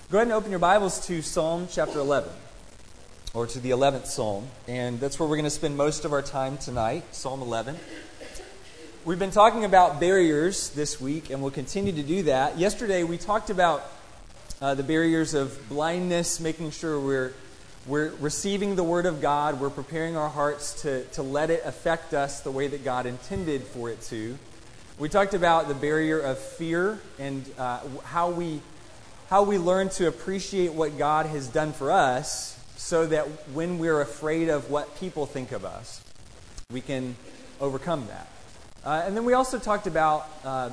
Go ahead and open your Bibles to Psalm chapter 11, or to the 11th Psalm, and that's where we're going to spend most of our time tonight, Psalm 11. We've been talking about barriers this week, and we'll continue to do that. Yesterday, we talked about the barriers of blindness, making sure we're receiving the Word of God, we're preparing our hearts to let it affect us the way that God intended for it to. We talked about the barrier of fear and how we learn to appreciate what God has done for us so that when we're afraid of what people think of us, we can overcome that. And then we also talked about,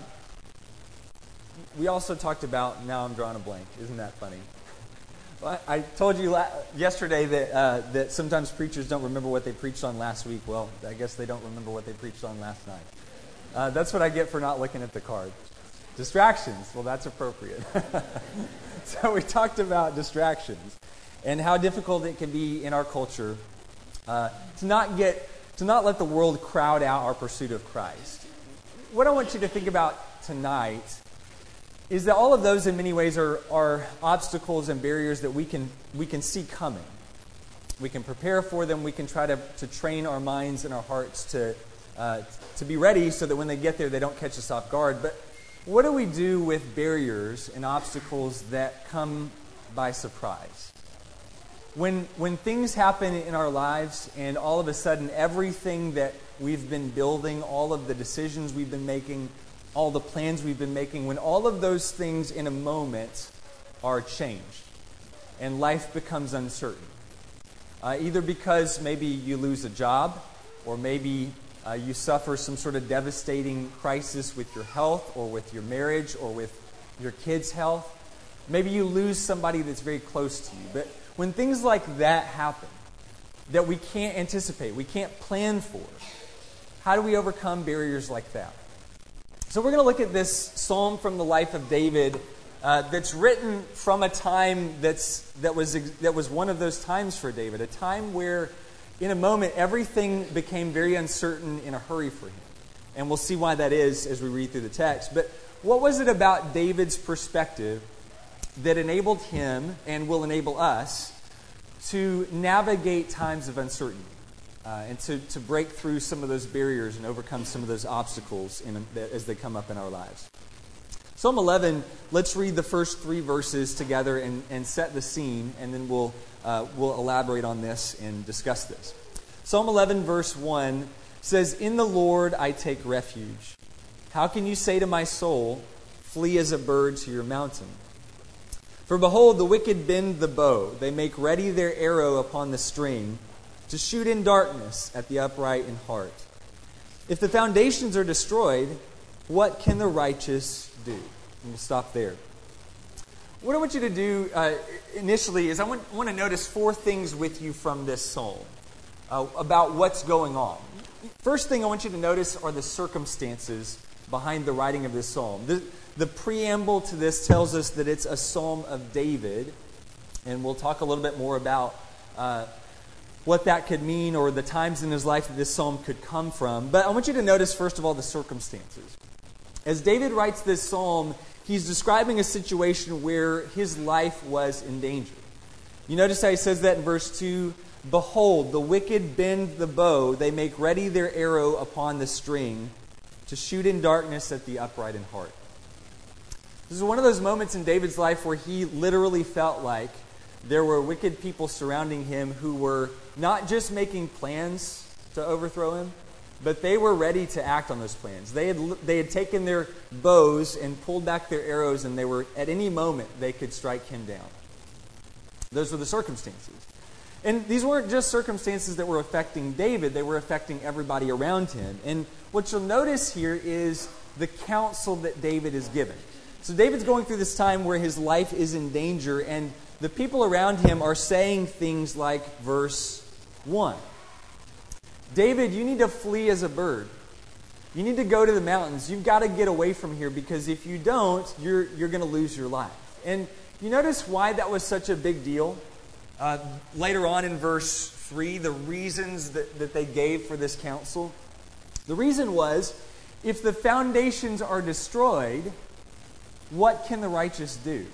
now I'm drawing a blank. Isn't that funny? Well, I told you yesterday that sometimes preachers don't remember what they preached on last week. Well, I guess they don't remember what they preached on last night. That's what I get for not looking at the card. Distractions. Well, that's appropriate. So we talked about distractions and how difficult it can be in our culture to not let the world crowd out our pursuit of Christ. What I want you to think about tonight is that all of those in many ways are obstacles and barriers that we can see coming. We can prepare for them. We can try to train our minds and our hearts to be ready so that when they get there, they don't catch us off guard. But what do we do with barriers and obstacles that come by surprise? When things happen in our lives and all of a sudden everything that we've been building, all of the decisions we've been making, all the plans we've been making, when all of those things in a moment are changed and life becomes uncertain. Either because maybe you lose a job, or maybe you suffer some sort of devastating crisis with your health or with your marriage or with your kids' health. Maybe you lose somebody that's very close to you. But when things like that happen, that we can't anticipate, we can't plan for, how do we overcome barriers like that? So we're going to look at this psalm from the life of David that's written from a time that was one of those times for David, a time where in a moment, everything became very uncertain in a hurry for him. And we'll see why that is as we read through the text. But what was it about David's perspective that enabled him and will enable us to navigate times of uncertainty and to break through some of those barriers and overcome some of those obstacles as they come up in our lives? Psalm 11, let's read the first 3 verses together and set the scene, and then we'll elaborate on this and discuss this. Psalm 11, verse 1 says, "In the Lord I take refuge. How can you say to my soul, flee as a bird to your mountain? For behold, the wicked bend the bow. They make ready their arrow upon the string to shoot in darkness at the upright in heart. If the foundations are destroyed, what can the righteous do?" And we'll stop there. What I want you to do initially is I want to notice 4 things with you from this psalm about what's going on. First thing I want you to notice are the circumstances behind the writing of this psalm. The preamble to this tells us that it's a psalm of David, and we'll talk a little bit more about what that could mean or the times in his life that this psalm could come from. But I want you to notice, first of all, the circumstances. As David writes this psalm, he's describing a situation where his life was in danger. You notice how he says that in verse 2, "Behold, the wicked bend the bow. They make ready their arrow upon the string to shoot in darkness at the upright in heart." This is one of those moments in David's life where he literally felt like there were wicked people surrounding him who were not just making plans to overthrow him, but they were ready to act on those plans. They had taken their bows and pulled back their arrows, and they were, at any moment, they could strike him down. Those were the circumstances. And these weren't just circumstances that were affecting David, they were affecting everybody around him. And what you'll notice here is the counsel that David is given. So David's going through this time where his life is in danger, and the people around him are saying things like verse 1. "David, you need to flee as a bird. You need to go to the mountains. You've got to get away from here, because if you don't, you're going to lose your life." And you notice why that was such a big deal? Later on in verse 3, the reasons that they gave for this counsel. The reason was, if the foundations are destroyed, what can the righteous do?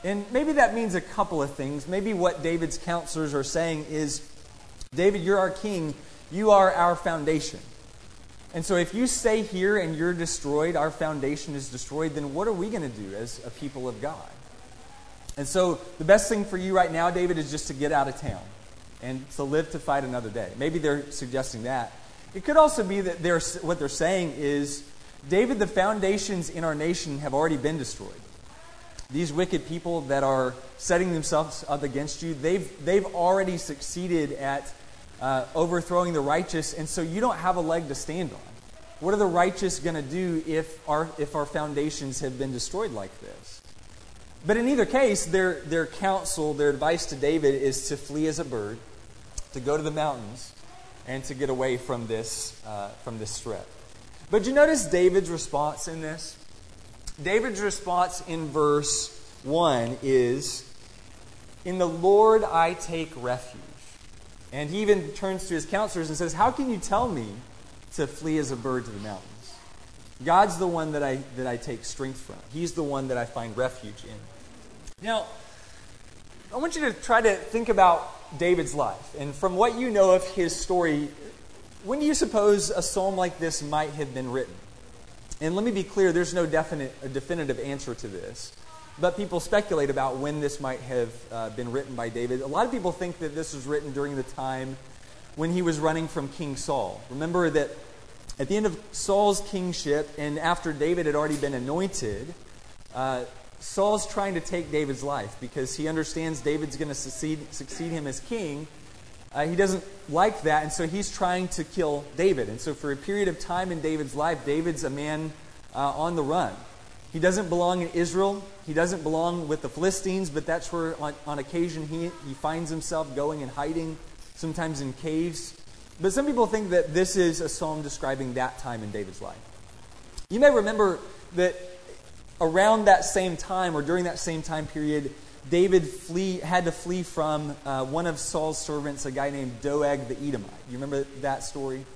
And maybe that means a couple of things. Maybe what David's counselors are saying is, David, you're our king. You are our foundation. And so if you stay here and you're destroyed, our foundation is destroyed, then what are we going to do as a people of God? And so the best thing for you right now, David, is just to get out of town and to live to fight another day. Maybe they're suggesting that. It could also be that what they're saying is, David, the foundations in our nation have already been destroyed. These wicked people that are setting themselves up against you, they've already succeeded at overthrowing the righteous, and so you don't have a leg to stand on. What are the righteous going to do if our foundations have been destroyed like this? But in either case, their counsel, their advice to David is to flee as a bird, to go to the mountains, and to get away from this threat. But you notice David's response in this? David's response in verse 1 is, "In the Lord I take refuge." And he even turns to his counselors and says, "How can you tell me to flee as a bird to the mountains? God's the one that I take strength from. He's the one that I find refuge in." Now, I want you to try to think about David's life. And from what you know of his story, when do you suppose a psalm like this might have been written? And let me be clear, there's no definitive answer to this. But people speculate about when this might have been written by David. A lot of people think that this was written during the time when he was running from King Saul. Remember that at the end of Saul's kingship, and after David had already been anointed, Saul's trying to take David's life because he understands David's going to succeed him as king. He doesn't like that, and so he's trying to kill David. And so for a period of time in David's life, David's a man on the run. He doesn't belong in Israel. He doesn't belong with the Philistines, but that's where on occasion he finds himself going and hiding, sometimes in caves. But some people think that this is a psalm describing that time in David's life. You may remember that around that same time, or during that same time period, David had to flee from one of Saul's servants, a guy named Doeg the Edomite. You remember that story?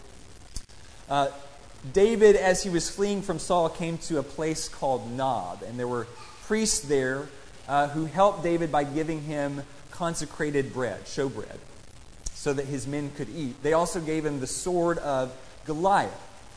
David, as he was fleeing from Saul, came to a place called Nob, and there were priests there who helped David by giving him consecrated bread, showbread, so that his men could eat. They also gave him the sword of Goliath.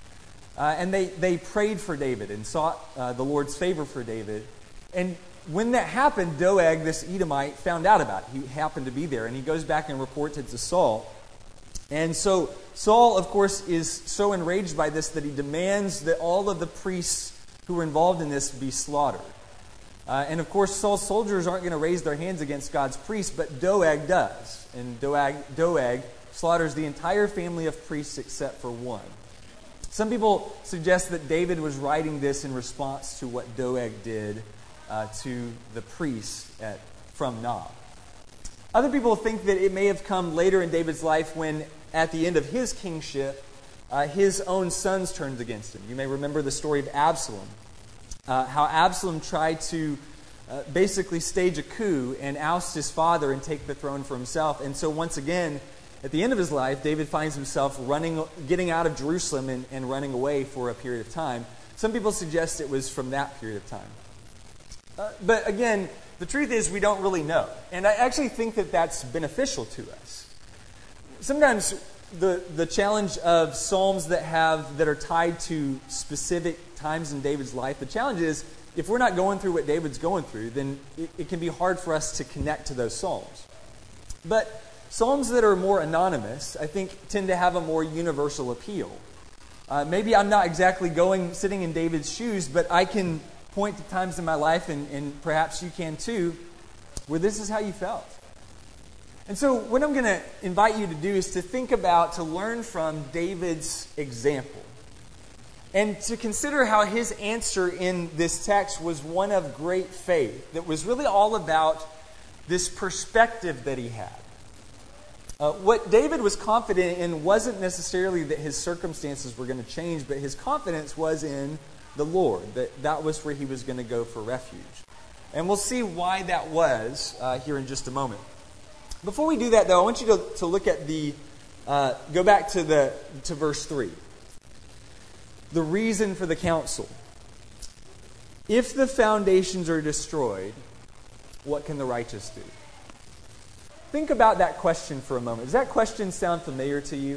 And they prayed for David and sought the Lord's favor for David. And when that happened, Doeg, this Edomite, found out about it. He happened to be there, and he goes back and reports it to Saul. And so Saul, of course, is so enraged by this that he demands that all of the priests who were involved in this be slaughtered. And of course, Saul's soldiers aren't going to raise their hands against God's priests, but Doeg does. And Doeg slaughters the entire family of priests except for one. Some people suggest that David was writing this in response to what Doeg did to the priests from Nob. Other people think that it may have come later in David's life when, at the end of his kingship, his own sons turned against him. You may remember the story of Absalom. How Absalom tried to basically stage a coup and oust his father and take the throne for himself. And so once again, at the end of his life, David finds himself getting out of Jerusalem and running away for a period of time. Some people suggest it was from that period of time. But again, the truth is we don't really know. And I actually think that that's beneficial to us. Sometimes the challenge of psalms that are tied to specific times in David's life, the challenge is if we're not going through what David's going through, then it can be hard for us to connect to those psalms. But psalms that are more anonymous, I think, tend to have a more universal appeal. Maybe I'm not exactly sitting in David's shoes, but I can point to times in my life, and perhaps you can too, where this is how you felt. And so what I'm going to invite you to do is to learn from David's example. And to consider how his answer in this text was one of great faith, that was really all about this perspective that he had. What David was confident in wasn't necessarily that his circumstances were going to change, but his confidence was in the Lord, that was where he was going to go for refuge. And we'll see why that was here in just a moment. Before we do that, though, I want you to look at go back to verse 3. The reason for the counsel. If the foundations are destroyed, what can the righteous do? Think about that question for a moment. Does that question sound familiar to you?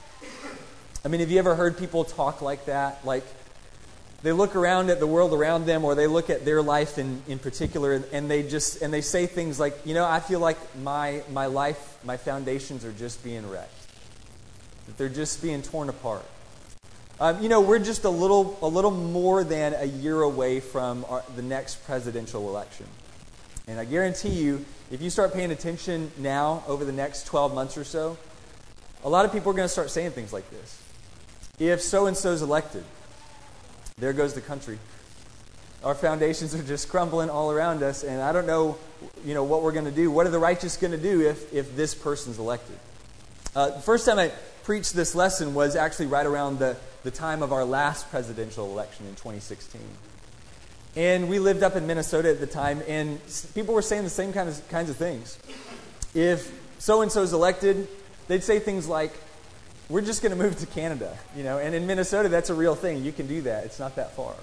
I mean, have you ever heard people talk like that? Like, they look around at the world around them, or they look at their life in particular, and they say things like, I feel like my life, my foundations are just being wrecked. That they're just being torn apart. We're just a little more than a year away from the next presidential election. And I guarantee you, if you start paying attention now over the next 12 months or so, a lot of people are going to start saying things like this. If so-and-so is elected, there goes the country. Our foundations are just crumbling all around us, and I don't know, what we're going to do. What are the righteous going to do if this person's elected? The first time I preached this lesson was actually right around the time of our last presidential election in 2016. And we lived up in Minnesota at the time, and people were saying the same kinds of things. If so-and-so is elected, they'd say things like, we're just going to move to Canada. And in Minnesota, that's a real thing. You can do that. It's not that far.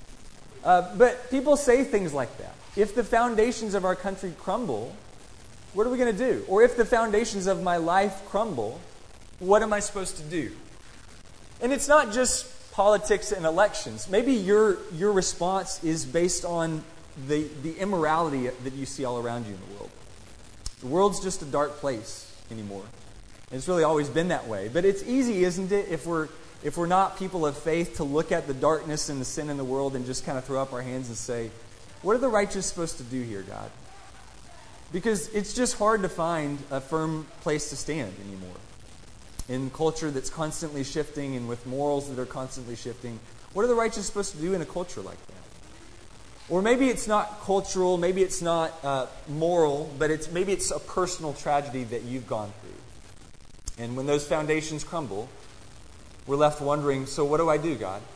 But people say things like that. If the foundations of our country crumble, what are we going to do? Or if the foundations of my life crumble, what am I supposed to do? And it's not just politics and elections. Maybe your response is based on the immorality that you see all around you in the world. The world's just a dark place anymore. And it's really always been that way. But it's easy, isn't it, if we're not people of faith, to look at the darkness and the sin in the world and just kind of throw up our hands and say, what are the righteous supposed to do here, God? Because it's just hard to find a firm place to stand anymore. In culture that's constantly shifting and with morals that are constantly shifting, what are the righteous supposed to do in a culture like that? Or maybe it's not cultural, maybe it's not moral, but maybe it's a personal tragedy that you've gone through. And when those foundations crumble, we're left wondering, so what do I do, God?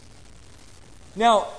Now,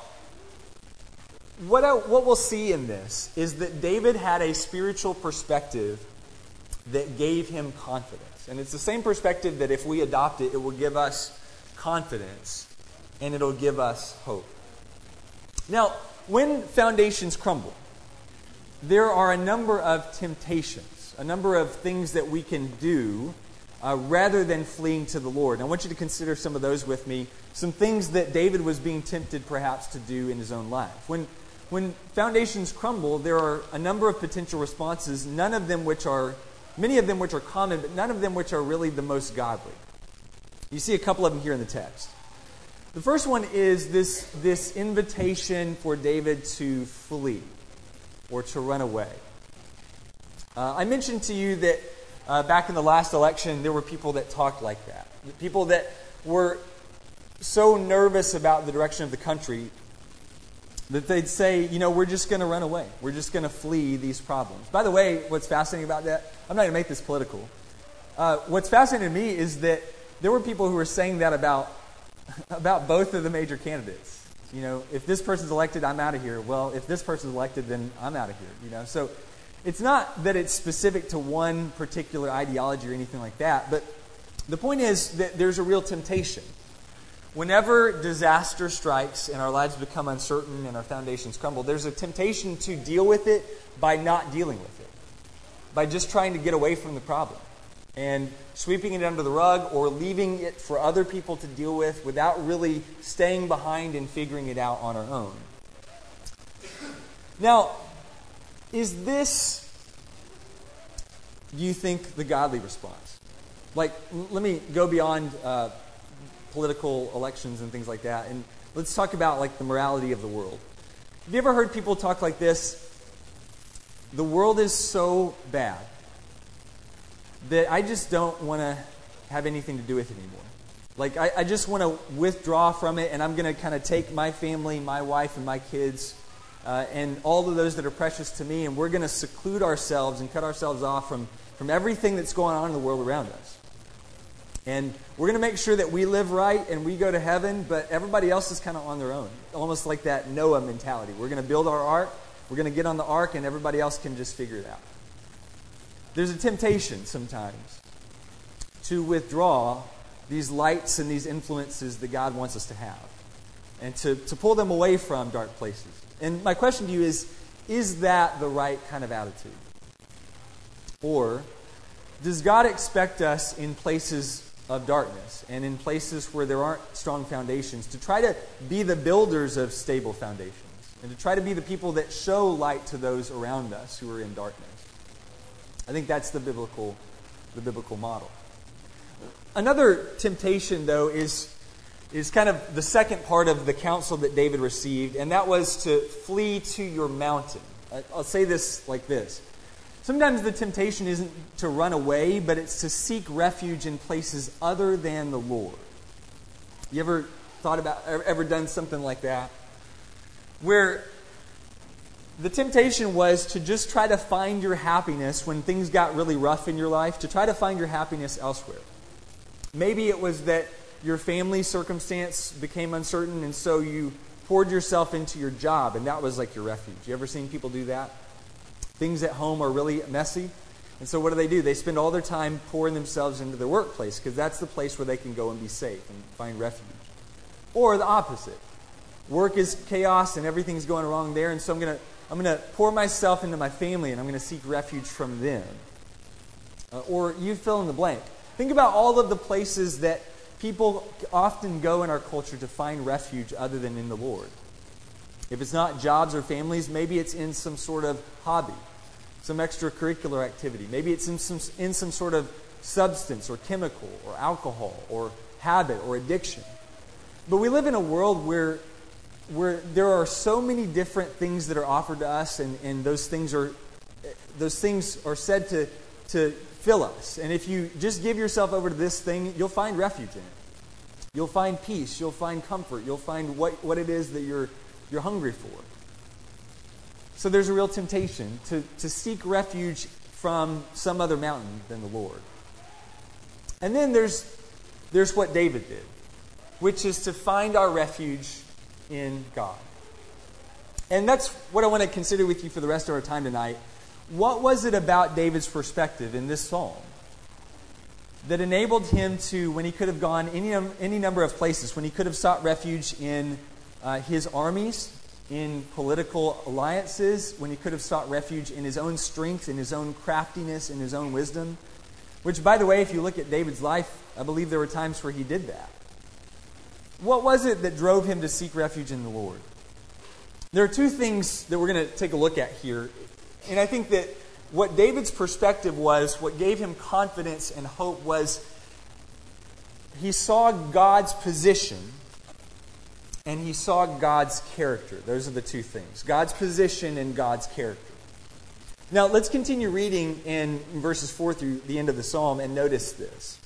what we'll see in this is that David had a spiritual perspective that gave him confidence. And it's the same perspective that if we adopt it, it will give us confidence and it'll give us hope. Now, when foundations crumble, there are a number of temptations, a number of things that we can do rather than fleeing to the Lord. And I want you to consider some of those with me, some things that David was being tempted perhaps to do in his own life. When foundations crumble, there are a number of potential responses, many of them which are common, but none of them which are really the most godly. You see a couple of them here in the text. The first one is this invitation for David to flee or to run away. I mentioned to you that back in the last election, there were people that talked like that. People that were so nervous about the direction of the country that they'd say, we're just going to run away. We're just going to flee these problems. By the way, what's fascinating about that, I'm not going to make this political. What's fascinating to me is that there were people who were saying that about both of the major candidates. If this person's elected, I'm out of here. Well, if this person's elected, then I'm out of here. So it's not that it's specific to one particular ideology or anything like that, but the point is that there's a real temptation. Whenever disaster strikes and our lives become uncertain and our foundations crumble, there's a temptation to deal with it by not dealing with it, by just trying to get away from the problem and sweeping it under the rug or leaving it for other people to deal with without really staying behind and figuring it out on our own. Now, is this, do you think, the godly response? Let me go beyond political elections and things like that, and let's talk about the morality of the world. Have you ever heard people talk like this? The world is so bad that I just don't want to have anything to do with it anymore. I just want to withdraw from it, and I'm going to kind of take my family, my wife, and my kids, and all of those that are precious to me, and we're going to seclude ourselves and cut ourselves off from everything that's going on in the world around us. And we're going to make sure that we live right and we go to heaven, but everybody else is kind of on their own. Almost like that Noah mentality. We're going to build our ark, we're going to get on the ark, and everybody else can just figure it out. There's a temptation sometimes to withdraw these lights and these influences that God wants us to have, and to pull them away from dark places. And my question to you is is that the right kind of attitude? Or does God expect us in places of darkness and in places where there aren't strong foundations to try to be the builders of stable foundations and to try to be the people that show light to those around us who are in darkness? I think that's the biblical model. Another temptation, though, is kind of the second part of the counsel that David received, and that was to flee to your mountain. I'll say this like this. Sometimes the temptation isn't to run away, but it's to seek refuge in places other than the Lord. You ever done something like that? Where the temptation was to just try to find your happiness when things got really rough in your life, to try to find your happiness elsewhere. Maybe it was that your family circumstance became uncertain, and so you poured yourself into your job, and that was like your refuge. You ever seen people do that? Things at home are really messy, and so what do? They spend all their time pouring themselves into their workplace, because that's the place where they can go and be safe and find refuge. Or the opposite. Work is chaos, and everything's going wrong there, and so I'm going to pour myself into my family, and I'm going to seek refuge from them. Or you fill in the blank. Think about all of the places that people often go in our culture to find refuge other than in the Lord. If it's not jobs or families, maybe it's in some sort of hobby, some extracurricular activity. Maybe it's in some sort of substance or chemical or alcohol or habit or addiction. But we live in a world where there are so many different things that are offered to us, and those things are said to fill us. And if you just give yourself over to this thing, you'll find refuge in it. You'll find peace. You'll find comfort. You'll find what it is that you're hungry for. So there's a real temptation to seek refuge from some other mountain than the Lord. And then there's what David did, which is to find our refuge in God. And that's what I want to consider with you for the rest of our time tonight. What was it about David's perspective in this psalm that enabled him to, when he could have gone any number of places, when he could have sought refuge in his armies, in political alliances, when he could have sought refuge in his own strength, in his own craftiness, in his own wisdom? Which, by the way, if you look at David's life, I believe there were times where he did that. What was it that drove him to seek refuge in the Lord? There are two things that we're going to take a look at here. And I think that what David's perspective was, what gave him confidence and hope, was he saw God's position and he saw God's character. Those are the two things. God's position and God's character. Now, let's continue reading in verses 4 through the end of the psalm and notice this.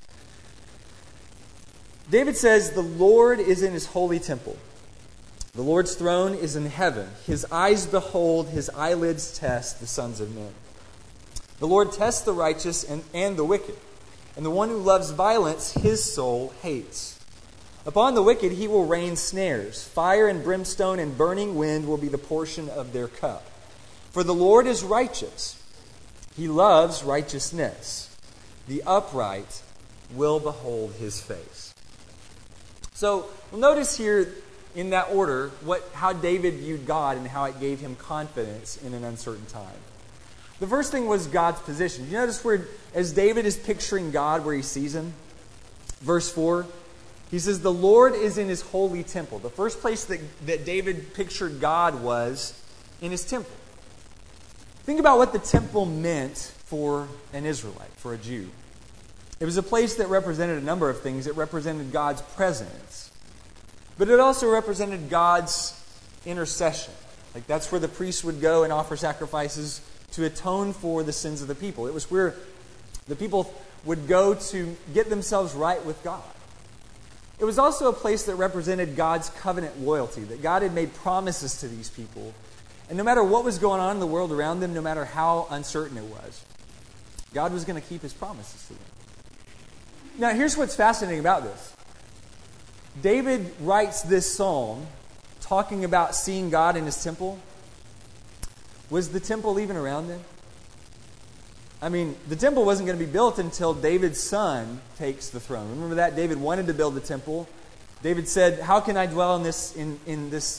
David says, "The Lord is in his holy temple. The Lord's throne is in heaven. His eyes behold, his eyelids test the sons of men. The Lord tests the righteous and the wicked, and the one who loves violence his soul hates. Upon the wicked he will rain snares. Fire and brimstone and burning wind will be the portion of their cup. For the Lord is righteous. He loves righteousness. The upright will behold his face." So, we'll notice here in that order how David viewed God and how it gave him confidence in an uncertain time. The first thing was God's position. You notice where, as David is picturing God, where he sees him? Verse 4, he says, "The Lord is in his holy temple." The first place that David pictured God was in his temple. Think about what the temple meant for an Israelite, for a Jew. It was a place that represented a number of things. It represented God's presence. But it also represented God's intercession. Like, that's where the priests would go and offer sacrifices to atone for the sins of the people. It was where the people would go to get themselves right with God. It was also a place that represented God's covenant loyalty, that God had made promises to these people. And no matter what was going on in the world around them, no matter how uncertain it was, God was going to keep his promises to them. Now, here's what's fascinating about this. David writes this psalm talking about seeing God in his temple. Was the temple even around then? I mean, the temple wasn't going to be built until David's son takes the throne. Remember that? David wanted to build the temple. David said, "How can I dwell in this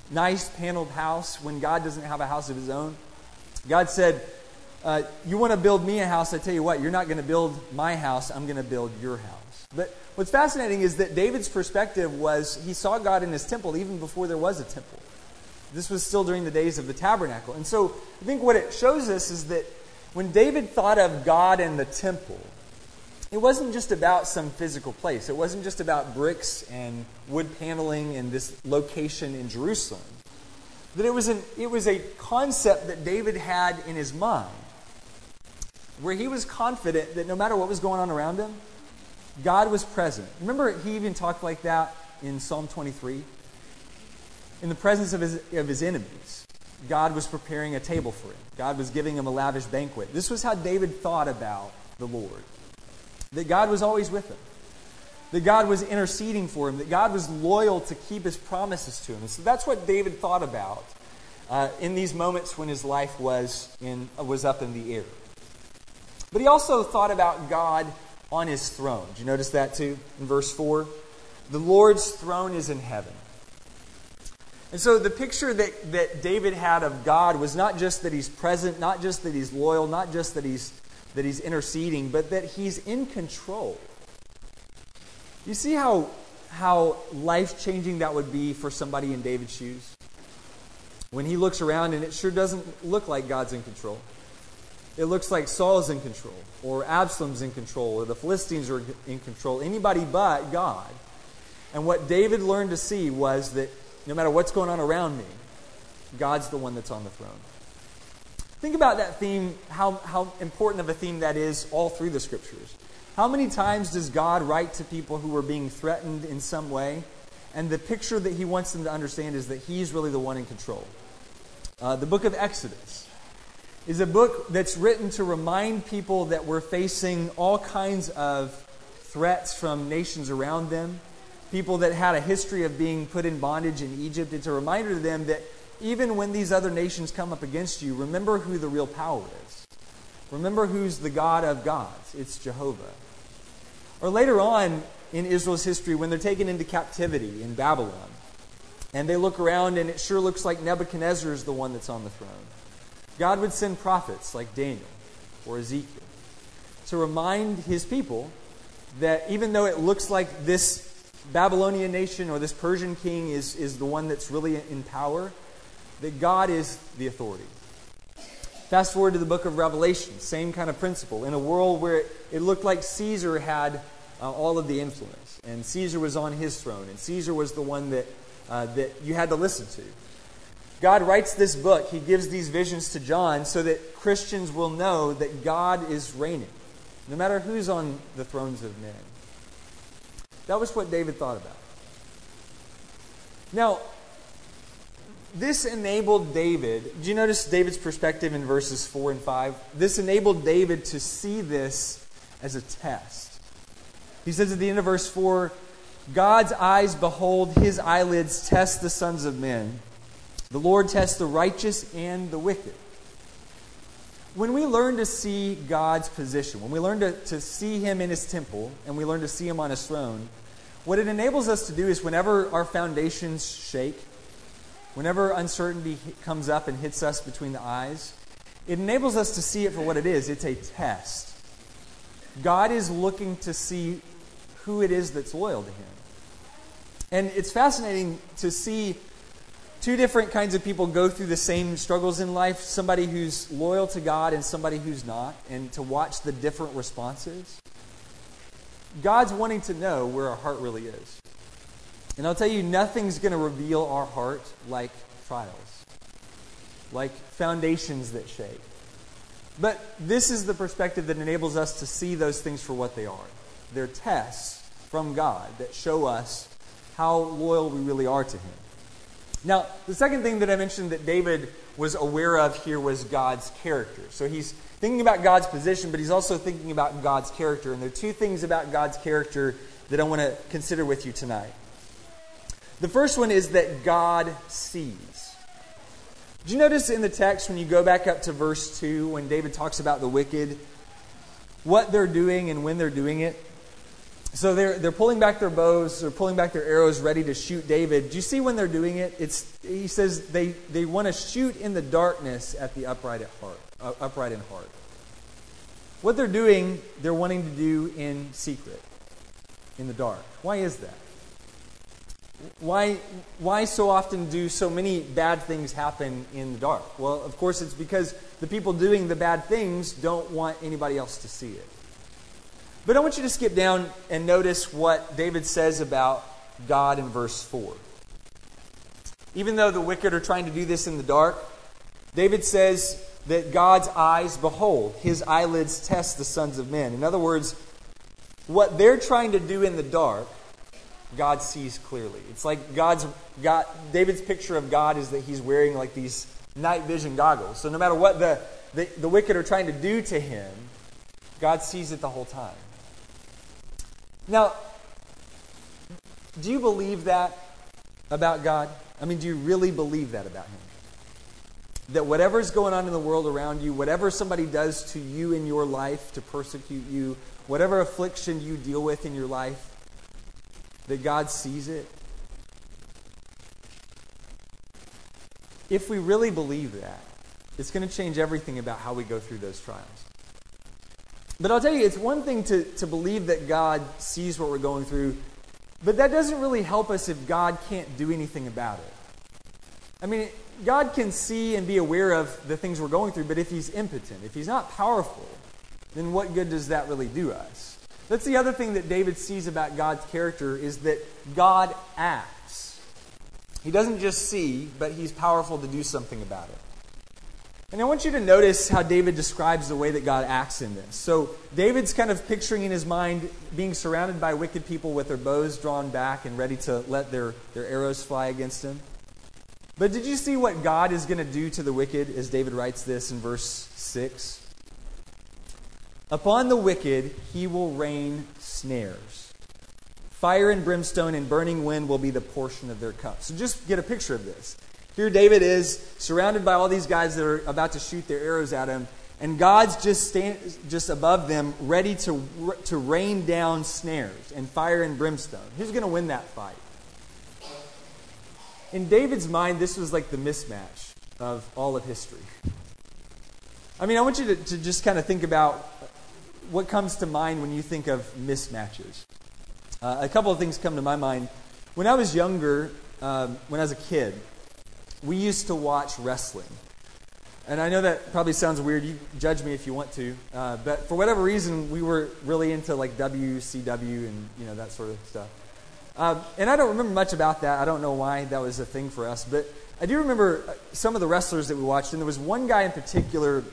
nice paneled house when God doesn't have a house of his own. God said, you want to build me a house, I tell you what, you're not going to build my house, I'm going to build your house. But what's fascinating is that David's perspective was he saw God in his temple even before there was a temple. This was still during the days of the tabernacle. And so I think what it shows us is that when David thought of God and the temple, it wasn't just about some physical place. It wasn't just about bricks and wood paneling and this location in Jerusalem. That it was a concept that David had in his mind, where he was confident that no matter what was going on around him, God was present. Remember, he even talked like that in Psalm 23. In the presence of his enemies, God was preparing a table for him. God was giving him a lavish banquet. This was how David thought about the Lord. That God was always with him. That God was interceding for him. That God was loyal to keep his promises to him. And so that's what David thought about in these moments when his life was up in the air. But he also thought about God on his throne. Did you notice that too in verse 4? The Lord's throne is in heaven. And so the picture that David had of God was not just that he's present, not just that he's loyal, not just that he's interceding, but that he's in control. You see how life-changing that would be for somebody in David's shoes? When he looks around and it sure doesn't look like God's in control. It looks like Saul's in control, or Absalom's in control, or the Philistines are in control, anybody but God. And what David learned to see was that no matter what's going on around me, God's the one that's on the throne. Think about that theme, how important of a theme that is all through the Scriptures. How many times does God write to people who are being threatened in some way, and the picture that he wants them to understand is that he's really the one in control? The book of Exodus is a book that's written to remind people that we're facing all kinds of threats from nations around them, people that had a history of being put in bondage in Egypt. It's a reminder to them that even when these other nations come up against you, remember who the real power is. Remember who's the God of gods. It's Jehovah. Or later on in Israel's history, when they're taken into captivity in Babylon, and they look around and it sure looks like Nebuchadnezzar is the one that's on the throne, God would send prophets like Daniel or Ezekiel to remind his people that even though it looks like this Babylonian nation or this Persian king is the one that's really in power, that God is the authority. Fast forward to the book of Revelation, same kind of principle. In a world where it looked like Caesar had all of the influence, and Caesar was on his throne, and Caesar was the one that you had to listen to. God writes this book, he gives these visions to John so that Christians will know that God is reigning, no matter who's on the thrones of men. That was what David thought about. Now, this enabled David, do you notice David's perspective in verses 4 and 5? This enabled David to see this as a test. He says at the end of verse 4, God's eyes behold, his eyelids test the sons of men. The Lord tests the righteous and the wicked. When we learn to see God's position, when we learn to see him in his temple, and we learn to see him on his throne, what it enables us to do is whenever our foundations shake, whenever uncertainty comes up and hits us between the eyes, it enables us to see it for what it is. It's a test. God is looking to see who it is that's loyal to him. And it's fascinating to see two different kinds of people go through the same struggles in life, somebody who's loyal to God and somebody who's not, and to watch the different responses. God's wanting to know where our heart really is. And I'll tell you, nothing's going to reveal our heart like trials, like foundations that shake. But this is the perspective that enables us to see those things for what they are. They're tests from God that show us how loyal we really are to him. Now, the second thing that I mentioned that David was aware of here was God's character. So he's thinking about God's position, but he's also thinking about God's character. And there are two things about God's character that I want to consider with you tonight. The first one is that God sees. Did you notice in the text when you go back up to verse 2, when David talks about the wicked, what they're doing and when they're doing it? So they're pulling back their bows, they're pulling back their arrows, ready to shoot David. Do you see when they're doing it? He says they want to shoot in the darkness at the upright in heart. What they're doing, they're wanting to do in secret, in the dark. Why is that? Why so often do so many bad things happen in the dark? Well, of course, it's because the people doing the bad things don't want anybody else to see it. But I want you to skip down and notice what David says about God in verse 4. Even though the wicked are trying to do this in the dark, David says that God's eyes behold, his eyelids test the sons of men. In other words, what they're trying to do in the dark, God sees clearly. It's like David's picture of God is that he's wearing like these night vision goggles. So no matter what the wicked are trying to do to him, God sees it the whole time. Now, do you believe that about God? I mean, do you really believe that about him? That whatever's going on in the world around you, whatever somebody does to you in your life to persecute you, whatever affliction you deal with in your life, that God sees it? If we really believe that, it's going to change everything about how we go through those trials. But I'll tell you, it's one thing to believe that God sees what we're going through, but that doesn't really help us if God can't do anything about it. I mean, God can see and be aware of the things we're going through, but if he's impotent, if he's not powerful, then what good does that really do us? That's the other thing that David sees about God's character is that God acts. He doesn't just see, but he's powerful to do something about it. And I want you to notice how David describes the way that God acts in this. So David's kind of picturing in his mind being surrounded by wicked people with their bows drawn back and ready to let their arrows fly against him. But did you see what God is going to do to the wicked as David writes this in verse 6? Upon the wicked he will rain snares. Fire and brimstone and burning wind will be the portion of their cup. So just get a picture of this. Here David is surrounded by all these guys that are about to shoot their arrows at him, and God's just above them, ready to rain down snares and fire and brimstone. Who's going to win that fight? In David's mind, this was like the mismatch of all of history. I mean, I want you to just kind of think about what comes to mind when you think of mismatches. A couple of things come to my mind. When I was younger, when I was a kid, we used to watch wrestling. And I know that probably sounds weird. You judge me if you want to. But for whatever reason, we were really into like WCW and that sort of stuff. And I don't remember much about that. I don't know why that was a thing for us. But I do remember some of the wrestlers that we watched. And there was one guy in particular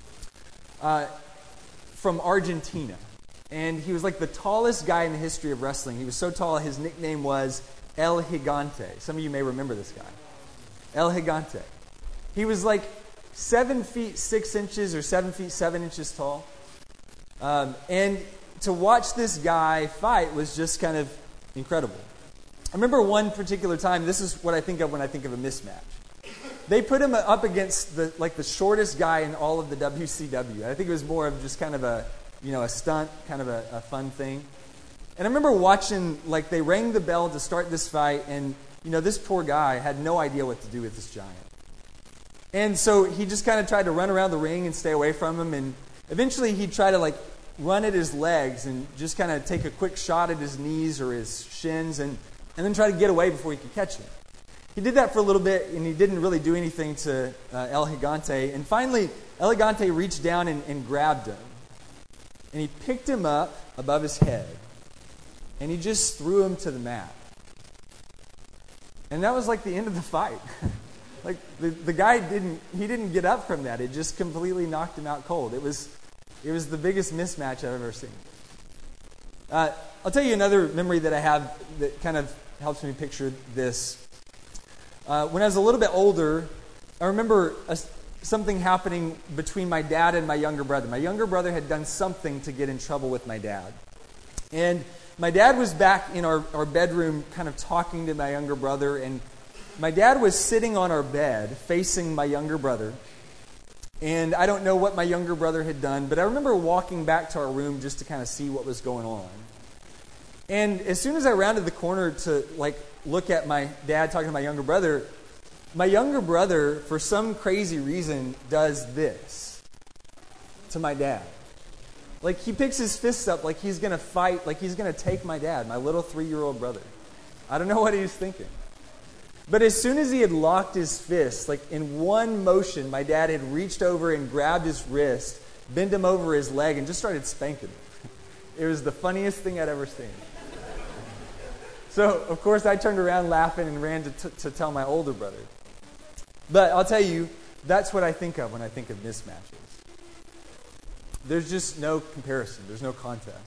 from Argentina. And he was like the tallest guy in the history of wrestling. He was so tall, his nickname was El Gigante. Some of you may remember this guy. El Gigante. He was like 7 feet 6 inches or 7 feet 7 inches tall. And to watch this guy fight was just kind of incredible. I remember one particular time, this is what I think of when I think of a mismatch. They put him up against the shortest guy in all of the WCW. I think it was more of just kind of a stunt, kind of a fun thing. And I remember watching, like, they rang the bell to start this fight, and this poor guy had no idea what to do with this giant. And so he just kind of tried to run around the ring and stay away from him. And eventually he'd try to run at his legs and just kind of take a quick shot at his knees or his shins and then try to get away before he could catch him. He did that for a little bit and he didn't really do anything to El Gigante. And finally, El Gigante reached down and grabbed him. And he picked him up above his head and he just threw him to the mat. And that was like the end of the fight. Like the guy didn't get up from that. It just completely knocked him out cold. It was the biggest mismatch I've ever seen. I'll tell you another memory that I have that kind of helps me picture this. When I was a little bit older, I remember something happening between my dad and my younger brother. My younger brother had done something to get in trouble with my dad. And my dad was back in our bedroom kind of talking to my younger brother, and my dad was sitting on our bed facing my younger brother. And I don't know what my younger brother had done, but I remember walking back to our room just to kind of see what was going on. And as soon as I rounded the corner to look at my dad talking to my younger brother, for some crazy reason, does this to my dad. Like, he picks his fists up like he's going to fight, like he's going to take my dad, my little 3-year-old brother. I don't know what he was thinking. But as soon as he had locked his fists, like in one motion, my dad had reached over and grabbed his wrist, bent him over his leg, and just started spanking him. It was the funniest thing I'd ever seen. So, of course, I turned around laughing and ran to tell my older brother. But I'll tell you, that's what I think of when I think of mismatches. There's just no comparison. There's no contest.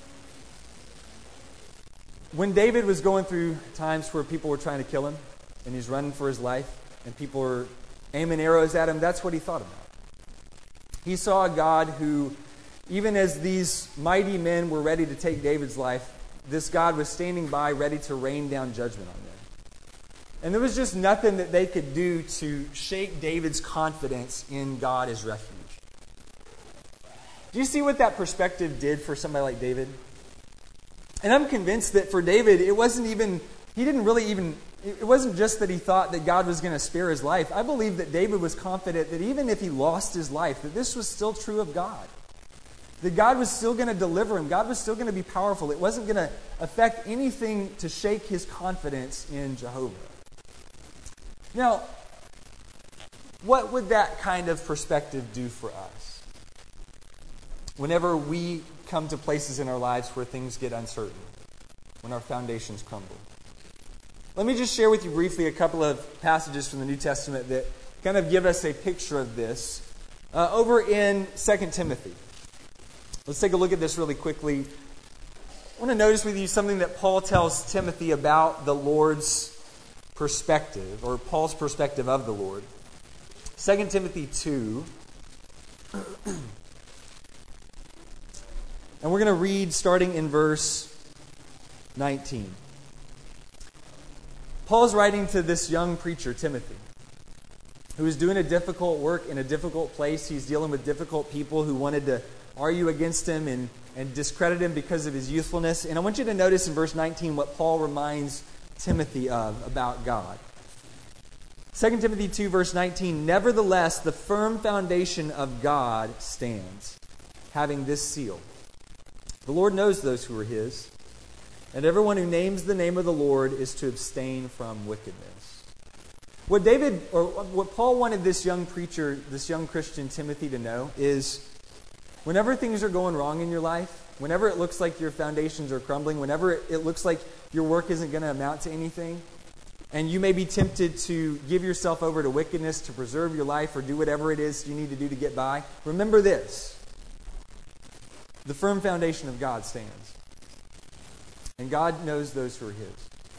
When David was going through times where people were trying to kill him, and he's running for his life, and people were aiming arrows at him, that's what he thought about. He saw a God who, even as these mighty men were ready to take David's life, this God was standing by ready to rain down judgment on them. And there was just nothing that they could do to shake David's confidence in God as refuge. Do you see what that perspective did for somebody like David? And I'm convinced that for David, it wasn't just that he thought that God was going to spare his life. I believe that David was confident that even if he lost his life, that this was still true of God. That God was still going to deliver him. God was still going to be powerful. It wasn't going to affect anything to shake his confidence in Jehovah. Now, what would that kind of perspective do for us? Whenever we come to places in our lives where things get uncertain, when our foundations crumble. Let me just share with you briefly a couple of passages from the New Testament that kind of give us a picture of this. Over in 2 Timothy. Let's take a look at this really quickly. I want to notice with you something that Paul tells Timothy about the Lord's perspective, or Paul's perspective of the Lord. 2 Timothy 2. And we're going to read starting in verse 19. Paul's writing to this young preacher, Timothy, who is doing a difficult work in a difficult place. He's dealing with difficult people who wanted to argue against him and discredit him because of his youthfulness. And I want you to notice in verse 19 what Paul reminds Timothy of about God. 2 Timothy 2, verse 19, "Nevertheless, the firm foundation of God stands, having this seal. The Lord knows those who are his, and everyone who names the name of the Lord is to abstain from wickedness." What Paul wanted this young preacher, this young Christian Timothy to know is, whenever things are going wrong in your life, whenever it looks like your foundations are crumbling, whenever it looks like your work isn't going to amount to anything, and you may be tempted to give yourself over to wickedness to preserve your life or do whatever it is you need to do to get by, remember this. The firm foundation of God stands. And God knows those who are his.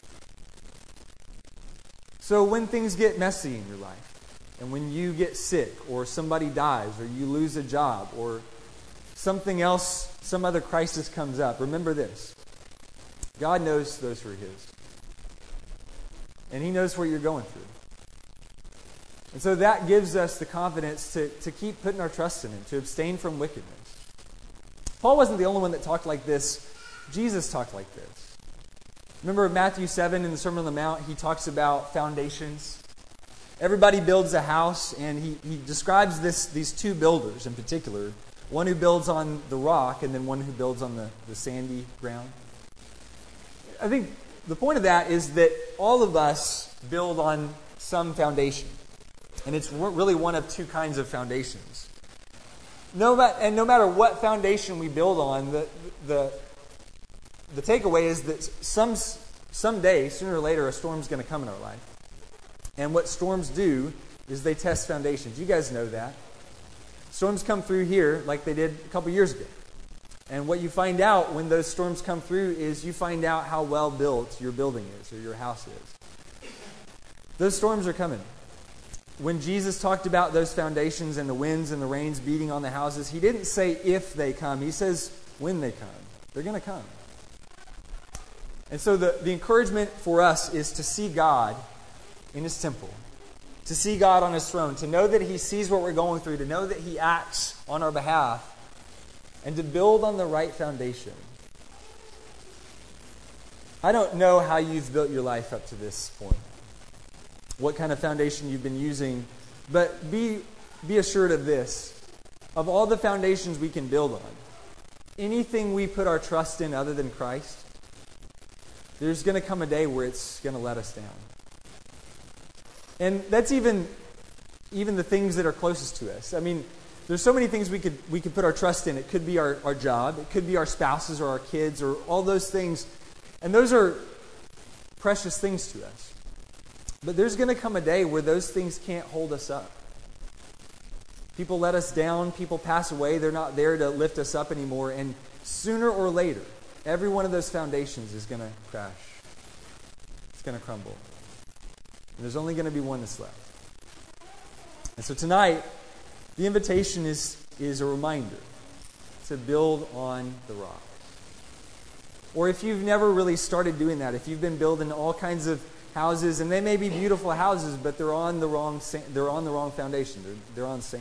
So when things get messy in your life, and when you get sick, or somebody dies, or you lose a job, or something else, some other crisis comes up, remember this. God knows those who are his. And he knows what you're going through. And so that gives us the confidence to keep putting our trust in him, to abstain from wickedness. Paul wasn't the only one that talked like this. Jesus talked like this. Remember Matthew 7 in the Sermon on the Mount, he talks about foundations. Everybody builds a house, and he describes these two builders in particular. One who builds on the rock, and then one who builds on the sandy ground. I think the point of that is that all of us build on some foundation. And it's really one of two kinds of foundations. No matter what foundation we build on, the takeaway is that someday, sooner or later, a storm's going to come in our life. And what storms do is they test foundations. You guys know that. Storms come through here like they did a couple years ago. And what you find out when those storms come through is you find out how well built your building is or your house is. Those storms are coming. When Jesus talked about those foundations and the winds and the rains beating on the houses, he didn't say if they come. He says when they come. They're going to come. And so the encouragement for us is to see God in his temple, to see God on his throne, to know that he sees what we're going through, to know that he acts on our behalf, and to build on the right foundation. I don't know how you've built your life up to this point, what kind of foundation you've been using, but be assured of this. Of all the foundations we can build on, anything we put our trust in other than Christ, there's going to come a day where it's going to let us down. And that's even the things that are closest to us. I mean, there's so many things we could put our trust in. It could be our job. It could be our spouses or our kids or all those things. And those are precious things to us. But there's going to come a day where those things can't hold us up. People let us down. People pass away. They're not there to lift us up anymore. And sooner or later, every one of those foundations is going to crash. It's going to crumble. And there's only going to be one that's left. And so tonight, the invitation is a reminder to build on the rock. Or if you've never really started doing that, if you've been building all kinds of houses, and they may be beautiful houses, but they're on the wrong foundation. They're on sand.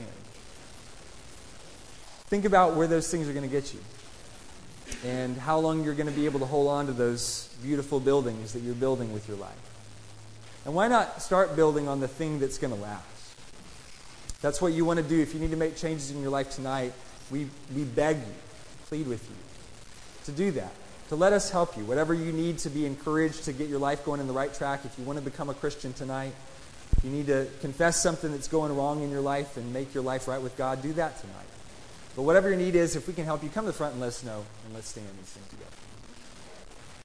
Think about where those things are going to get you, and how long you're going to be able to hold on to those beautiful buildings that you're building with your life. And why not start building on the thing that's going to last? That's what you want to do. If you need to make changes in your life tonight, we beg you, plead with you to do that, to let us help you. Whatever you need to be encouraged to get your life going in the right track. If you want to become a Christian tonight, if you need to confess something that's going wrong in your life and make your life right with God, do that tonight. But whatever your need is, if we can help you, come to the front and let us know, and let's stand and sing together.